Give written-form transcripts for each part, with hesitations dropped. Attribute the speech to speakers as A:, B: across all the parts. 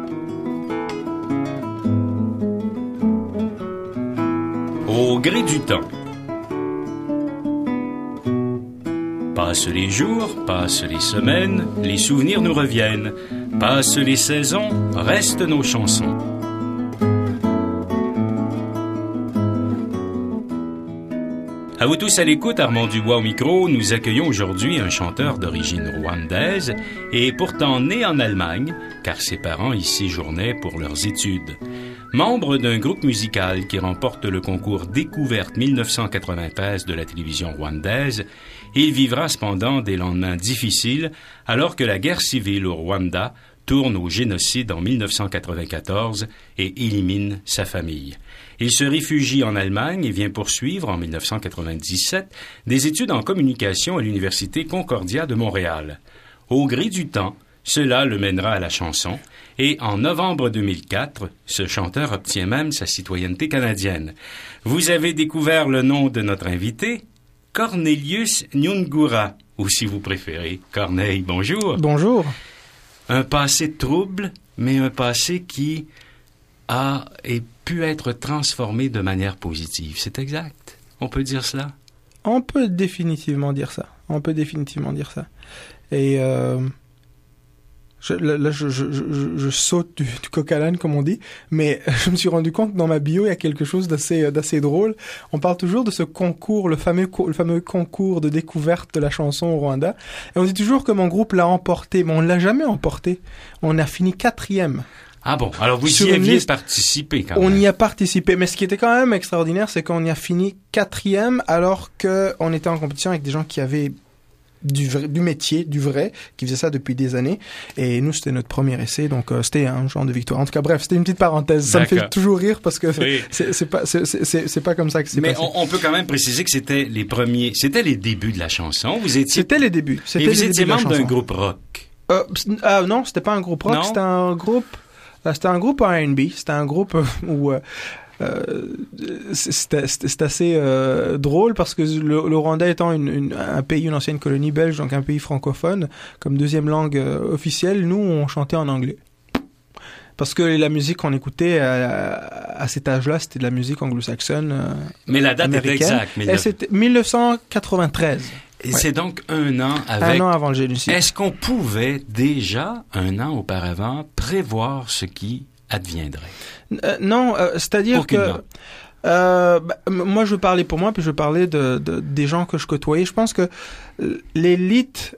A: Au gré du temps. Passent les jours, passent les semaines, les souvenirs nous reviennent. Passent les saisons, restent nos chansons. À vous tous à l'écoute, Armand Dubois au micro, nous accueillons aujourd'hui un chanteur d'origine rwandaise et pourtant né en Allemagne, car ses parents y séjournaient pour leurs études. Membre d'un groupe musical qui remporte le concours Découverte 1993 de la télévision rwandaise, il vivra cependant des lendemains difficiles alors que la guerre civile au Rwanda tourne au génocide en 1994 et élimine sa famille. Il se réfugie en Allemagne et vient poursuivre, en 1997, des études en communication à l'Université Concordia de Montréal. Au gré du temps, cela le mènera à la chanson, et en novembre 2004, ce chanteur obtient même sa citoyenneté canadienne. Vous avez découvert le nom de notre invité, Cornelius Nyungura, ou si vous préférez, Corneille, bonjour.
B: Bonjour.
A: Un passé trouble, mais un passé qui a et pu être transformé de manière positive. C'est exact? On peut dire cela?
B: On peut définitivement dire ça. Et je saute du coq à l'âne, comme on dit, mais je me suis rendu compte que dans ma bio, il y a quelque chose d'assez drôle. On parle toujours de ce concours, le fameux concours de découverte de la chanson au Rwanda. Et on dit toujours que mon groupe l'a emporté, mais on l'a jamais emporté. On a fini 4e.
A: Ah bon, alors vous y aviez participé quand même.
B: On y a participé, mais ce qui était quand même extraordinaire, c'est qu'on y a fini 4e alors qu'on était en compétition avec des gens qui avaient du métier, du vrai, qui faisaient ça depuis des années. Et nous, c'était notre premier essai, donc c'était un genre de victoire. En tout cas, bref, c'était une petite parenthèse. Ça me fait toujours rire parce que oui. c'est pas comme ça que c'est passé.
A: Mais on peut quand même préciser que c'était les débuts de la chanson.
B: C'était les débuts.
A: Et vous étiez membre d'un groupe rock.
B: Non, c'était pas un groupe rock, c'était un groupe R&B. C'était un groupe où c'est assez drôle parce que le Rwanda étant un pays, une ancienne colonie belge, donc un pays francophone, comme deuxième langue officielle, nous on chantait en anglais. Parce que la musique qu'on écoutait à cet âge-là, c'était de la musique anglo-saxonne.
A: Mais la date
B: américaine.
A: Est exacte.
B: C'était 1993.
A: Et c'est donc un an
B: avant le génocide.
A: Est-ce qu'on pouvait déjà, un an auparavant, prévoir ce qui adviendrait?
B: Non, c'est-à-dire que moi je parlais pour moi, puis je parlais des gens que je côtoyais. Je pense que l'élite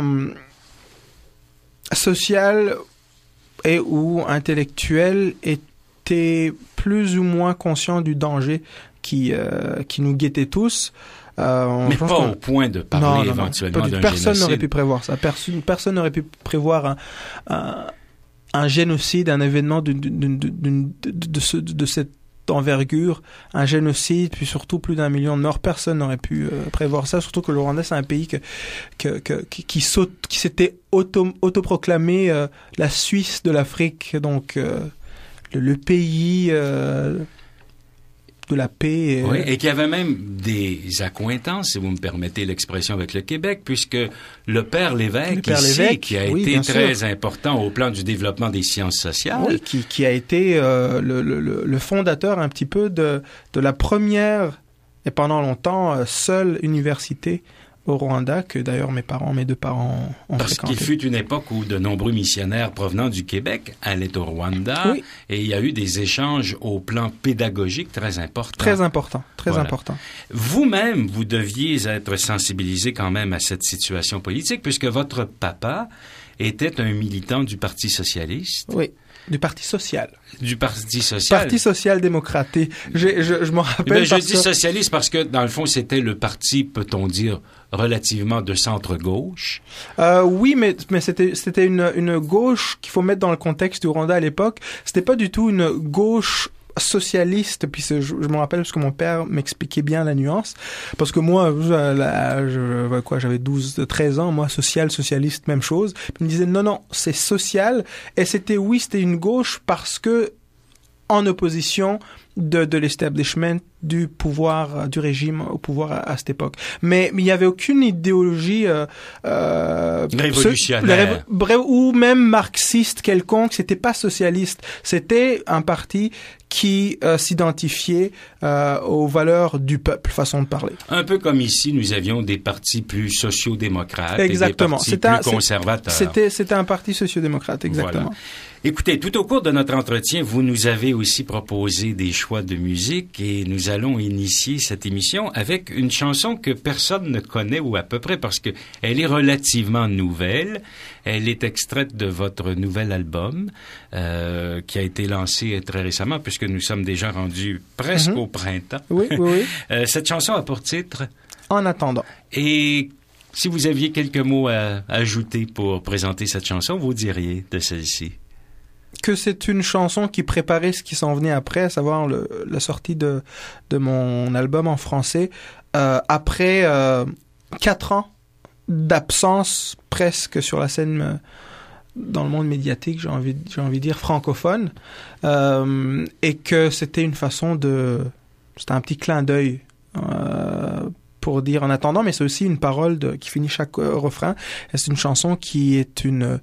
B: sociale et ou intellectuelle était plus ou moins conscient du danger qui nous guettait tous.
A: Mais pas au point de parler éventuellement d'un génocide.
B: Personne n'aurait pu prévoir ça. Personne n'aurait pu prévoir un génocide, un événement de cette envergure, un génocide, puis surtout plus d'1 million de morts. Personne n'aurait pu prévoir ça, surtout que le Rwanda, c'est un pays qui s'était autoproclamé la Suisse de l'Afrique, donc le pays de la paix.
A: Oui, et qu'il y avait même des accointances, si vous me permettez l'expression, avec le Québec, puisque le père Lévesque, qui a été très important au plan du développement des sciences sociales.
B: Oui, qui a été le fondateur un petit peu de la première, et pendant longtemps, seule université au Rwanda, que d'ailleurs mes deux parents ont
A: Parce
B: fréquenté.
A: qu'il fut une époque où de nombreux missionnaires provenant du Québec allaient au Rwanda,
B: oui.
A: Et il y a eu des échanges au plan pédagogique très importants.
B: Très important.
A: Vous-même, vous deviez être sensibilisé quand même à cette situation politique, puisque votre papa était un militant du Parti socialiste.
B: Oui. Du Parti social.
A: Parti
B: social-démocrate. Je m'en rappelle.
A: Je dis socialiste parce que, dans le fond, c'était le parti, peut-on dire, relativement de centre-gauche.
B: Oui, mais c'était une gauche qu'il faut mettre dans le contexte du Rwanda à l'époque. C'était pas du tout une gauche socialiste, puis je me rappelle parce que mon père m'expliquait bien la nuance, parce que moi, j'avais 13 ans, moi, socialiste, même chose. Puis il me disait, non, c'est social, et c'était une gauche parce que, en opposition de l'establishment du pouvoir, du régime au pouvoir à cette époque. Mais il n'y avait aucune idéologie
A: révolutionnaire
B: ou même marxiste quelconque. C'était pas socialiste. C'était un parti qui s'identifiait aux valeurs du peuple, façon de parler.
A: Un peu comme ici, nous avions des partis plus sociaux-démocrates.
B: Exactement.
A: Et des partis plus conservateurs.
B: C'était un parti sociaux-démocrate, exactement.
A: Voilà. Écoutez, tout au cours de notre entretien, vous nous avez aussi proposé des choix de musique et nous allons initier cette émission avec une chanson que personne ne connaît ou à peu près parce que elle est relativement nouvelle. Elle est extraite de votre nouvel album qui a été lancé très récemment puisque nous sommes déjà rendus presque au printemps.
B: Oui.
A: Cette chanson a pour titre
B: En attendant.
A: Et si vous aviez quelques mots à ajouter pour présenter cette chanson, vous diriez de celle-ci?
B: Que c'est une chanson qui préparait ce qui s'en venait après, à savoir la sortie de mon album en français, après 4 ans d'absence presque sur la scène dans le monde médiatique, j'ai envie de dire francophone, et que c'était une façon c'était un petit clin d'œil pour dire en attendant, mais c'est aussi une parole qui finit chaque refrain. Et c'est une chanson qui est une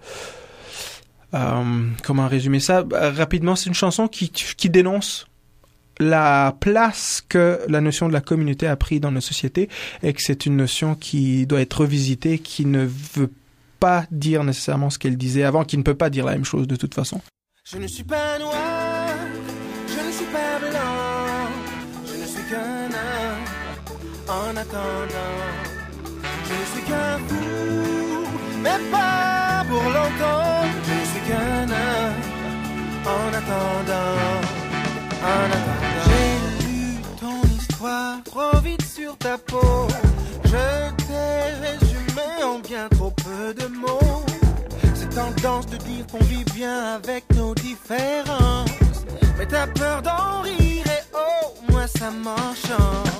B: comment résumer ça rapidement? C'est une chanson qui dénonce la place que la notion de la communauté a pris dans nos sociétés et que c'est une notion qui doit être revisitée, qui ne veut pas dire nécessairement ce qu'elle disait avant, qui ne peut pas dire la même chose de toute façon.
C: Je ne suis pas noir, je ne suis pas blanc, je ne suis qu'un homme en attendant. Je ne suis qu'un fou, mais pas pour longtemps. Je ne suis qu'un homme en attendant, en attendant. J'ai lu ton histoire trop vite sur ta peau. Je t'ai résumé en bien trop peu de mots. Cette tendance de dire qu'on vit bien avec nos différences. Mais t'as peur d'en rire et oh, moi ça m'enchante.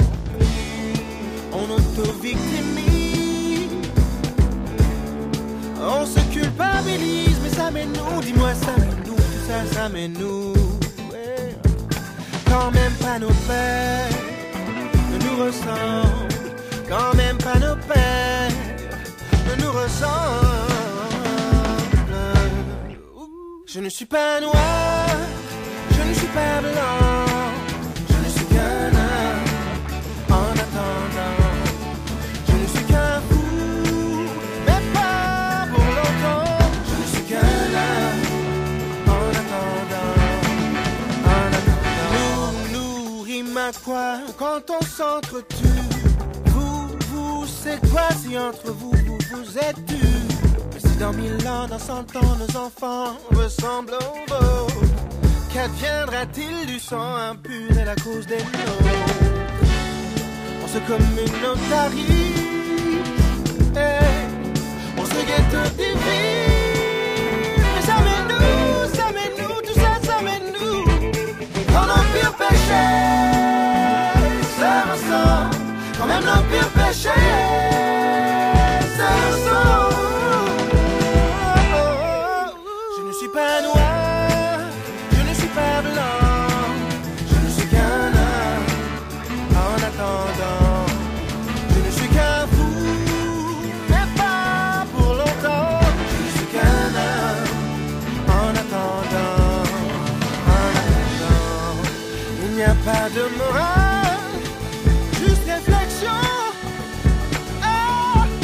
C: On auto-victimise, on se culpabilise, mais ça met nous, dis-moi ça met nous, tout ça, ça met nous. Ouais. Quand même pas nos pères ne nous ressemblent, quand même pas nos pères ne nous ressemblent. Je ne suis pas noir, je ne suis pas blanc, je ne suis qu'un homme en attendant. Je ne suis qu'un fou, mais pas pour longtemps. Je ne suis qu'un homme en attendant, en attendant. Nous rime à quoi quand on s'entretue? Vous, c'est quoi si entre vous êtes dû? Mais si dans 1000 ans, dans 100 ans, nos enfants ressemblent aux vôtres, qu'adviendra-t-il du sang impur et la cause des nôtres? On se communautarise, on se guette divise. Mais ça met nous, tout ça, ça met nous. Quand nos pires péchés se ressemblent, quand même nos pires péchés se ressemblent. Je ne suis pas noir, je ne suis pas blanc, je ne suis qu'un homme en attendant. Je ne suis qu'un fou, mais pas pour longtemps. Je ne suis qu'un homme en attendant, en attendant. Il n'y a pas de morale, juste réflexion. Ah,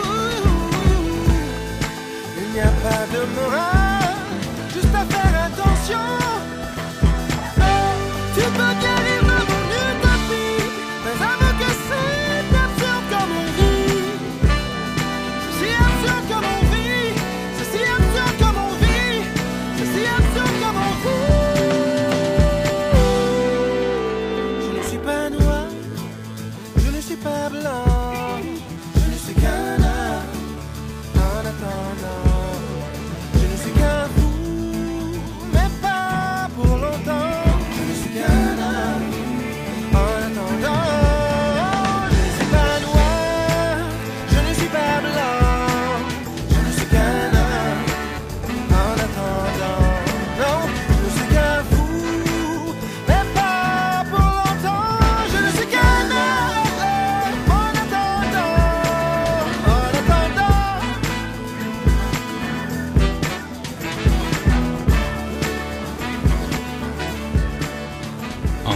C: il n'y a pas de morale, juste à faire attention. Tu peux bien rire de mon utopie, mais avoue que c'est absurde comme on vit. C'est si absurde comme on vit, c'est si absurde comme on vit, c'est si absurde comme on vit. Je ne suis pas noir, je ne suis pas blanc, je ne suis qu'un homme en attendant. Je ne suis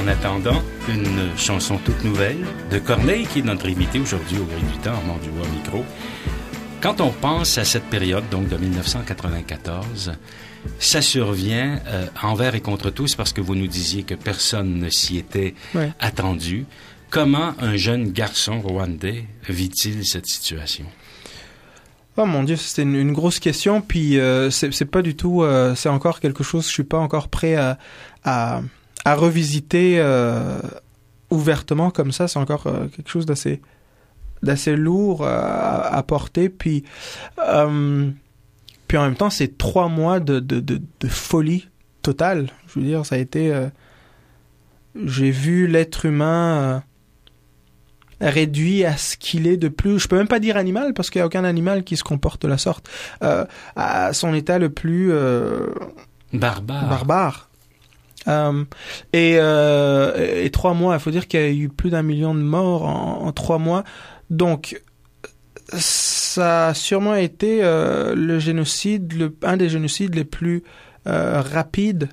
A: En attendant, une chanson toute nouvelle de Corneille, qui est notre invité aujourd'hui au Gré du Temps, Armand Dubois micro. Quand on pense à cette période, donc de 1994, ça survient envers et contre tous parce que vous nous disiez que personne ne s'y était attendu. Comment un jeune garçon rwandais vit-il cette situation?
B: Oh mon Dieu, c'est une grosse question, puis c'est pas du tout... c'est encore quelque chose, je suis pas encore prêt à revisiter ouvertement comme ça. C'est encore quelque chose d'assez lourd à porter, puis en même temps c'est 3 mois de folie totale. Je veux dire, ça a été j'ai vu l'être humain réduit à ce qu'il est de plus, je peux même pas dire animal parce qu'il y a aucun animal qui se comporte de la sorte, à son état le plus barbare. Et 3 mois, il faut dire qu'il y a eu plus d'1 million de morts en 3 mois. Donc, ça a sûrement été le génocide, un des génocides les plus rapides.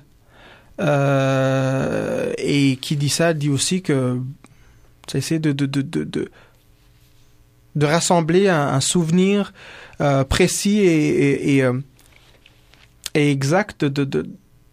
B: Et qui dit ça dit aussi que ça essaie de rassembler un souvenir précis et exact de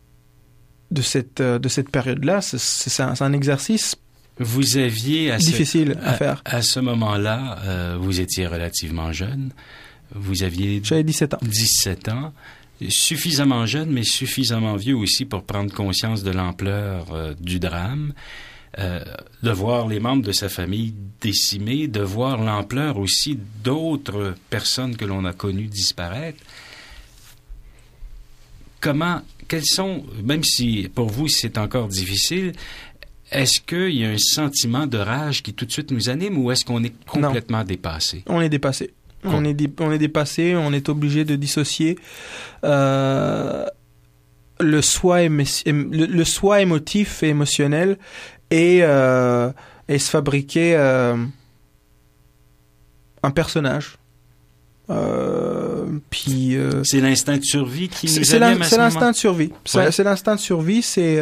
B: cette période-là. C'est un exercice.
A: Vous aviez
B: difficile à faire.
A: À ce moment-là, vous étiez relativement jeune.
B: J'avais 17 ans.
A: 17 ans. Suffisamment jeune, mais suffisamment vieux aussi pour prendre conscience de l'ampleur du drame. De voir les membres de sa famille décimés, de voir l'ampleur aussi d'autres personnes que l'on a connues disparaître. Quels sont, même si pour vous c'est encore difficile, est-ce qu'il y a un sentiment de rage qui tout de suite nous anime ou est-ce qu'on est complètement dépassé?
B: On est dépassé. On est dépassé, on est obligé de dissocier le soi émotif et émotionnel et se fabriquer un personnage. Puis
A: c'est l'instinct de survie qui nous
B: c'est
A: anime à ce moment?
B: l'instinct de survie.
A: Ouais.
B: C'est l'instinct de survie. C'est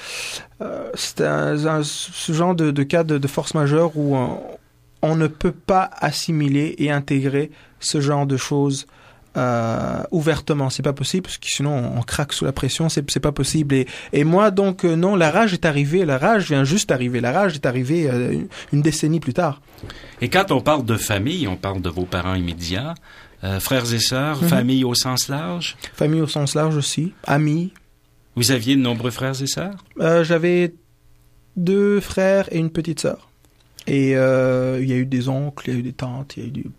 B: ce genre de cas de force majeure où on ne peut pas assimiler et intégrer ce genre de choses ouvertement. C'est pas possible parce que sinon on craque sous la pression. C'est pas possible. Et moi donc non, la rage est arrivée. La rage vient juste d'arriver. La rage est arrivée une décennie plus tard.
A: Et quand on parle de famille, on parle de vos parents immédiats, frères et sœurs, famille au sens large.
B: Famille au sens large aussi, amis.
A: Vous aviez de nombreux frères et sœurs?
B: J'avais 2 frères et une petite sœur. Et il y a eu des oncles, il y a eu des tantes, il y a eu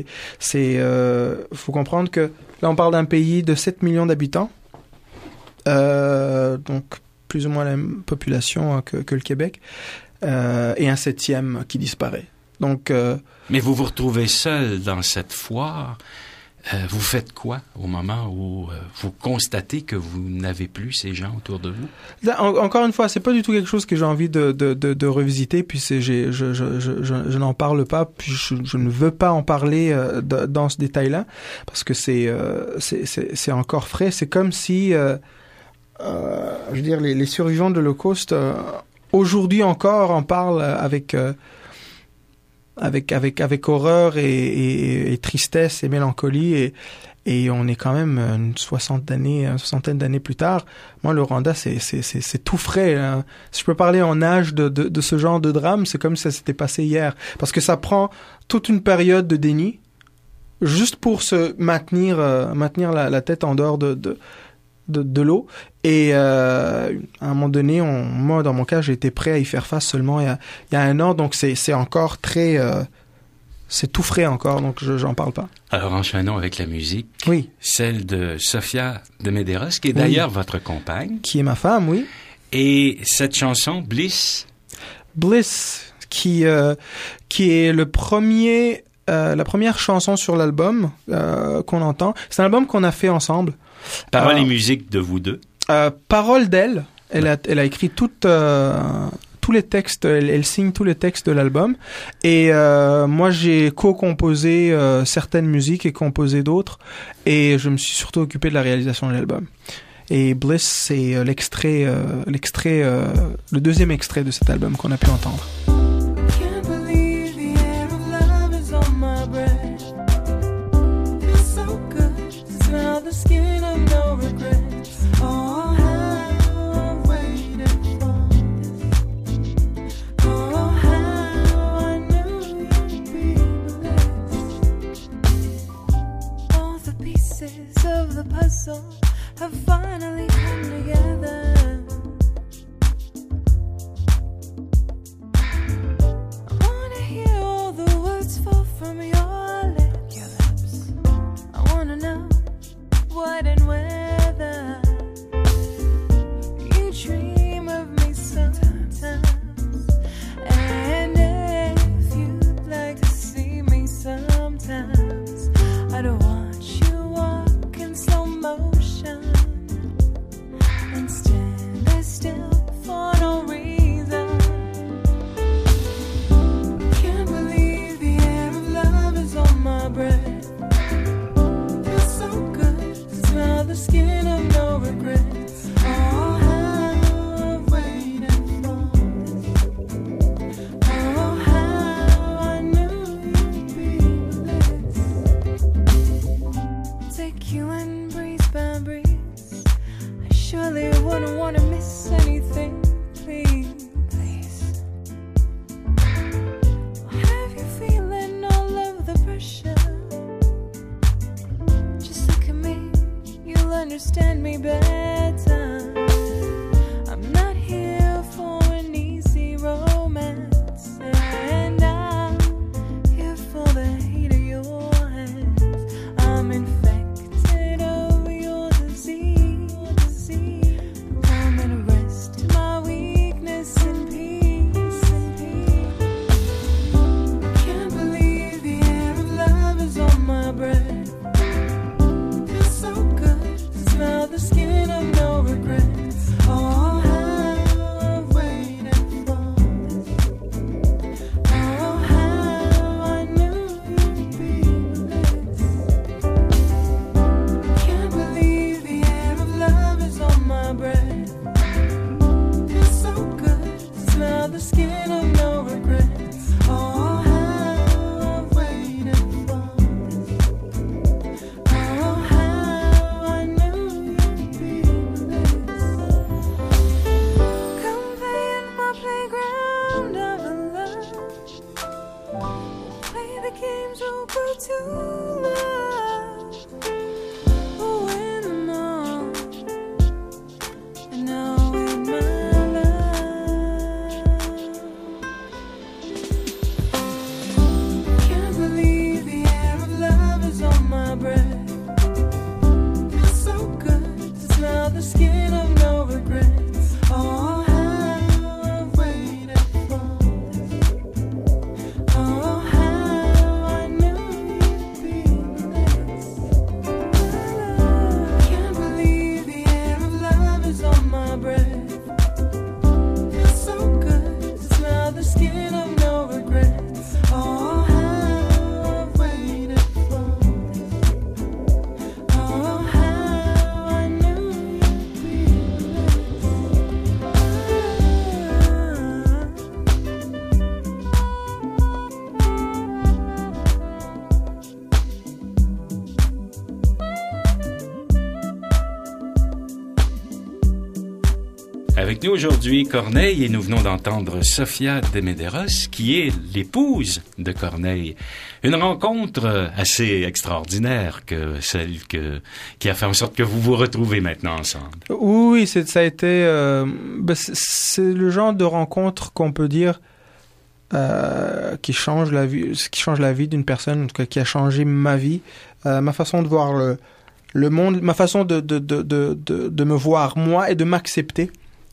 B: faut comprendre que là on parle d'un pays de 7 millions d'habitants, donc plus ou moins la même population que le Québec, et un 7e qui disparaît. Donc,
A: mais vous vous retrouvez seul dans cette foire. Vous faites quoi au moment où vous constatez que vous n'avez plus ces gens autour de vous?
B: Là, encore une fois, c'est pas du tout quelque chose que j'ai envie de revisiter, puis je n'en parle pas, puis je ne veux pas en parler dans ce détail-là, parce que c'est encore frais. C'est comme si, je veux dire, les survivants de l'Holocauste, aujourd'hui encore, en parlent avec horreur et tristesse et mélancolie et on est quand même une soixantaine d'années plus tard. Moi, le Rwanda, c'est tout frais, hein. Si je peux parler en âge de ce genre de drame, c'est comme si ça s'était passé hier. Parce que ça prend toute une période de déni juste pour se maintenir la tête en dehors de l'eau. Et à un moment donné, moi, dans mon cas, j'ai été prêt à y faire face seulement il y a 1 an. Donc, c'est encore très... c'est tout frais encore, donc j'en parle pas.
A: Alors, enchaînons avec la musique.
B: Oui.
A: Celle de Sofia de Medeiros, qui est d'ailleurs votre compagne.
B: Qui est ma femme, oui.
A: Et cette chanson, Bliss.
B: Bliss, qui est la première chanson sur l'album qu'on entend. C'est un album qu'on a fait ensemble.
A: Paroles et musique de vous deux.
B: Paroles d'elle. Elle a écrit tous les textes. Elle signe tous les textes de l'album. Et moi, j'ai co-composé certaines musiques et composé d'autres. Et je me suis surtout occupé de la réalisation de l'album. Et Bliss, c'est le deuxième extrait de cet album qu'on a pu entendre.
C: Can't believe the air of love is on my breath. Feels so good to smell the skin of no regrets. Oh, how I've waited for this. Oh, how I knew you'd be blessed. All the pieces of the puzzle have finally come together. From your lips, I wanna know what and whether you dream of me sometimes, and if you'd like to see me sometimes, I'd watch you walk in slow motion and stand there still for no reason. On my breath, feels so good to smell the skin of no regrets. Oh, how I've waited for this. Oh, how I knew you'd be bliss. Take you in breeze by breeze. I surely wouldn't want to miss anything. Please. Understand me better. I'm not here for an easy romance, and I'm here for the heat of your hands. I'm infected of your disease. I'm gonna rest my weakness in peace. Can't believe the air of love is on my breath. Smell the skin of no regrets. Oh, how I've waited for this. Oh, how I knew you'd be bliss. Can't believe the air of love is on my breath. Feels so good to smell the skin of no regrets. Oh, how I've waited for this. Oh, how I knew. Games will grow to love. Oh, win them all, and I'll win my love. Can't believe the air of love is on my breath. Feels so good to smell the skin of no regrets. Oh,
A: Avec nous aujourd'hui, Corneille, et nous venons d'entendre Sofia de Medeiros, qui est l'épouse de Corneille. Une rencontre assez extraordinaire que celle qui a fait en sorte que vous vous retrouvez maintenant ensemble.
B: Oui, ça a été... c'est le genre de rencontre qu'on peut dire qui change la vie d'une personne, en tout cas qui a changé ma vie, ma façon de voir le monde, ma façon de me voir moi et de m'accepter.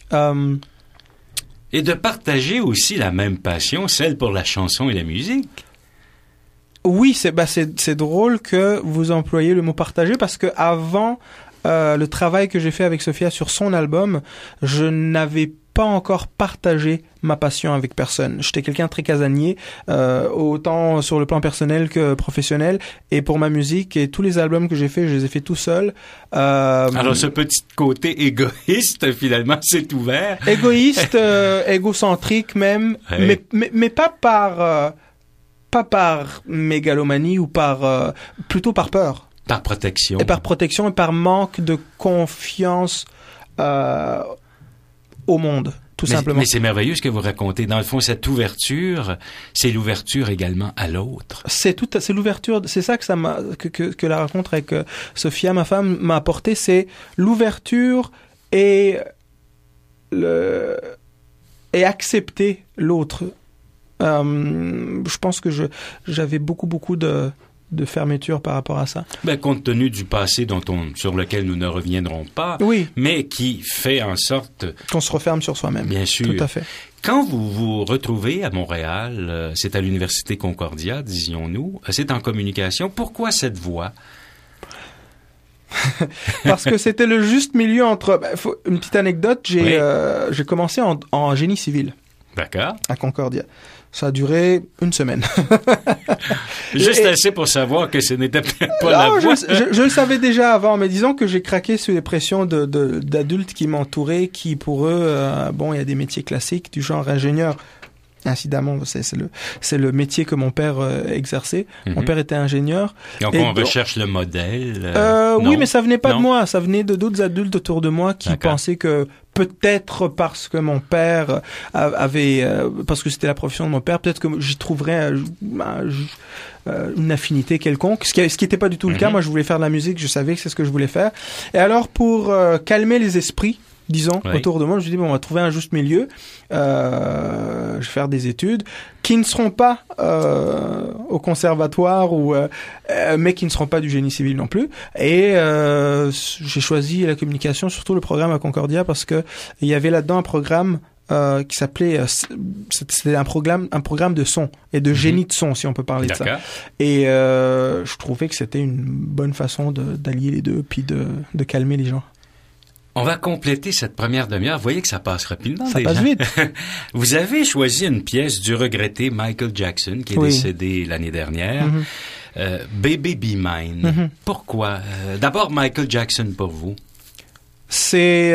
A: Et de partager aussi la même passion, celle pour la chanson et la musique.
B: Oui, c'est drôle que vous employiez le mot partager parce que avant le travail que j'ai fait avec Sofia sur son album, je n'avais pas encore partagé ma passion avec personne. J'étais quelqu'un de très casanier, autant sur le plan personnel que professionnel, et pour ma musique et tous les albums que j'ai faits, je les ai faits tout seul.
A: Alors ce petit côté égoïste, finalement, c'est ouvert.
B: Égoïste, égocentrique même,
A: Ouais.
B: mais pas par mégalomanie ou plutôt par peur.
A: Par protection.
B: Et par protection et par manque de confiance au monde, tout simplement.
A: Mais c'est merveilleux ce que vous racontez. Dans le fond, cette ouverture, c'est l'ouverture également à l'autre.
B: C'est l'ouverture, c'est ça que la rencontre avec Sophia, ma femme, m'a apporté, c'est l'ouverture et accepter l'autre. Je pense que j'avais beaucoup de fermeture par rapport à ça.
A: Ben, compte tenu du passé sur lequel nous ne reviendrons pas,
B: Oui.
A: mais qui fait en sorte...
B: Qu'on se referme sur soi-même.
A: Bien sûr.
B: Tout à fait.
A: Quand vous vous retrouvez à Montréal, c'est à l'Université Concordia, disions-nous, c'est en communication. Pourquoi cette voie?
B: Parce que c'était le juste milieu entre... une petite anecdote, j'ai commencé en génie civil
A: D'accord.
B: à Concordia. Ça a duré une semaine.
A: Juste assez pour savoir que ce n'était pas la voie.
B: Je le savais déjà avant, mais disons que j'ai craqué sous les pressions d'adultes qui m'entouraient, qui pour eux, il y a des métiers classiques du genre ingénieur. Incidemment, c'est le métier que mon père exerçait. Mon père était ingénieur.
A: Donc on recherche le modèle.
B: Oui, mais ça venait pas
A: Non.
B: de moi. Ça venait de d'autres adultes autour de moi qui
A: D'accord.
B: pensaient que peut-être parce que mon père avait, parce que c'était la profession de mon père, peut-être que j'y trouverais une affinité quelconque. Ce qui était pas du tout le cas. Moi, je voulais faire de la musique. Je savais que c'est ce que je voulais faire. Et alors, pour calmer les esprits, disons, autour de moi, je me suis dit, on va trouver un juste milieu. Je vais faire des études qui ne seront pas au conservatoire mais qui ne seront pas du génie civil non plus. Et j'ai choisi la communication, surtout le programme à Concordia, parce que il y avait là-dedans un programme qui s'appelait c'était un programme de son et de génie de son, si on peut parler de ça. Et je trouvais que c'était une bonne façon d'allier les deux, puis de calmer les gens.
A: On va compléter cette première demi-heure. Vous voyez que ça passe rapidement.
B: Ça passe vite.
A: Vous avez choisi une pièce du regretté Michael Jackson, qui est décédé l'année dernière. Baby Be Mine. Pourquoi? D'abord, Michael Jackson pour vous.
B: C'est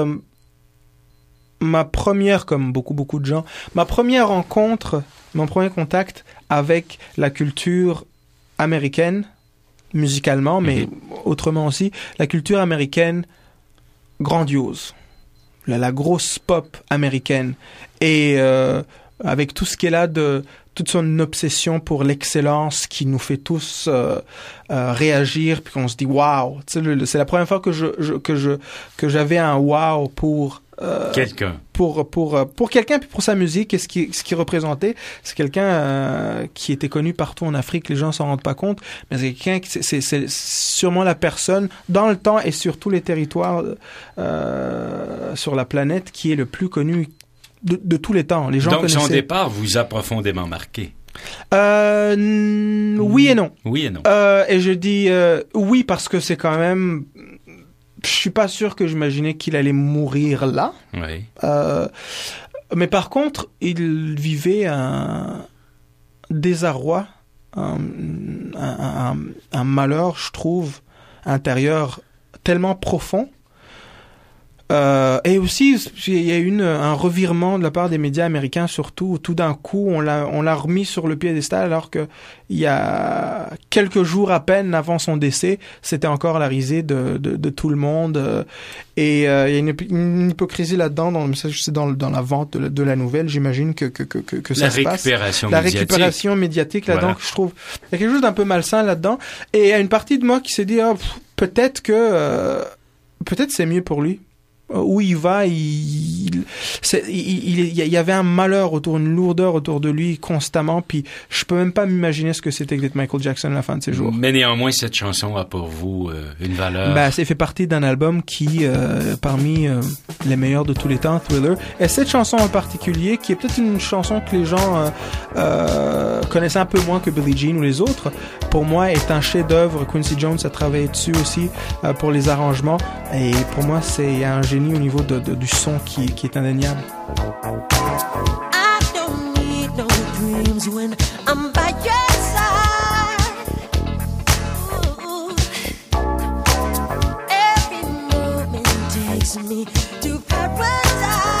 B: ma première, comme beaucoup de gens, ma première rencontre, mon premier contact avec la culture américaine, musicalement, mais autrement aussi, la culture américaine grandiose, la grosse pop américaine, et avec tout ce qu'elle a toute son obsession pour l'excellence qui nous fait tous réagir, puis qu'on se dit waouh. C'est la première fois que j'avais un waouh pour
A: quelqu'un.
B: Pour quelqu'un, puis pour sa musique et ce qui représentait. C'est quelqu'un qui était connu partout en Afrique, les gens s'en rendent pas compte, mais c'est quelqu'un c'est sûrement la personne dans le temps et sur tous les territoires sur la planète qui est le plus connu de tous les temps. Les gens
A: Donc
B: connaissaient.
A: son départ vous a profondément marqué.
B: Oui et non.
A: Oui et non.
B: Et je dis oui parce que c'est quand même... Je suis pas sûr que j'imaginais qu'il allait mourir là.
A: Oui.
B: Mais par contre, il vivait un désarroi, un malheur, je trouve, intérieur tellement profond. Et aussi, il y a eu un revirement de la part des médias américains, surtout, où tout d'un coup, on l'a remis sur le piédestal, alors que il y a quelques jours à peine avant son décès, c'était encore la risée de tout le monde. Et il y a une hypocrisie là-dedans, dans la vente de la nouvelle, j'imagine que ça se passe. La récupération médiatique là-dedans, que je trouve, il y a quelque chose d'un peu malsain là-dedans. Et il y a une partie de moi qui s'est dit, peut-être c'est mieux pour lui. Où il va, il y avait un malheur une lourdeur autour de lui constamment, puis je peux même pas m'imaginer ce que c'était que d'être Michael Jackson à la fin de ses jours.
A: Mais néanmoins, cette chanson a pour vous une valeur.
B: Ça fait partie d'un album qui, parmi les meilleurs de tous les temps, Thriller. Et cette chanson en particulier, qui est peut-être une chanson que les gens connaissaient un peu moins que Billie Jean ou les autres, pour moi est un chef-d'œuvre. Quincy Jones a travaillé dessus aussi pour les arrangements. Et pour moi, c'est un génie au niveau du son qui est indéniable.
D: I don't need no dreams when I'm by your side. Ooh. Every moment takes me to paradise.